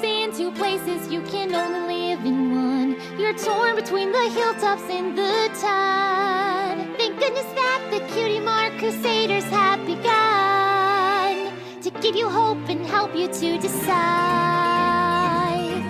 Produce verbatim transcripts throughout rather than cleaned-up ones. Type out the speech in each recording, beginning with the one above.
is in two places, you can only live in one. You're torn between the hilltops and the tide. Thank goodness that the Cutie Mark Crusaders have begun to give you hope and help you to decide.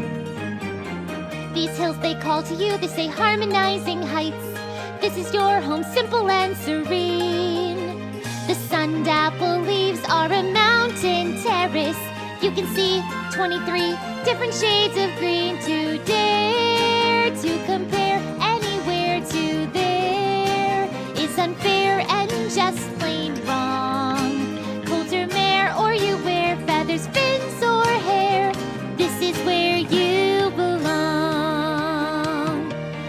These hills they call to you, they say harmonizing heights. This is your home, simple and serene. The sun-dappled leaves are a mountain terrace. You can see twenty-three different shades of green. To dare to compare anywhere to there is unfair and just plain wrong. Coulter mare or you wear feathers, fins or hair, this is where you belong.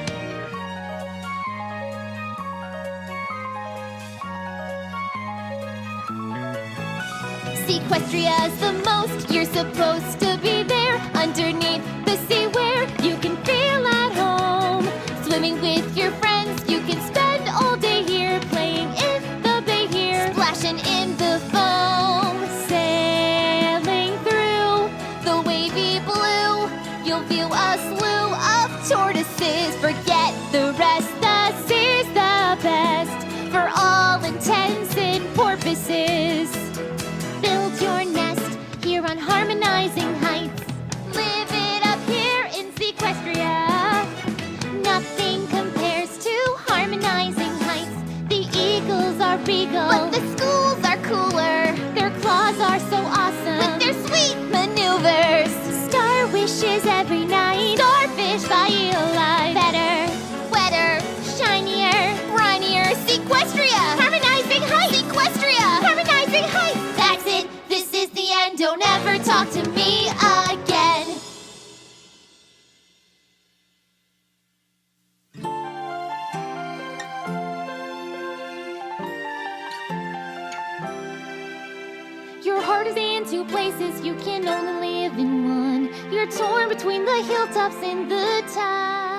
Sequestria's the most, you're supposed to be there underneath the sea where you can feel at home. Swimming with your friends, you can spend all day here, playing in the bay here, splashing in the foam, sailing through the wavy blue. You'll view a slew of tortoises, forget the rest, this is the best for all intents and purposes. Build your nest here on Harmonizing Heights. Live it up here in Sequestria. Nothing compares to Harmonizing Heights. The eagles are regal, but the schools are cooler. Their claws are so awesome with their sweet maneuvers. Star wishes every night, starfish by alive. Better, wetter, shinier, brinier. Sequestria! Harmonizing Heights! Sequestria! Harmonizing Heights! That's it, this is the end. Don't ever talk to me again. Your heart is in two places, you can only live in one. You're torn between the hilltops and the tide.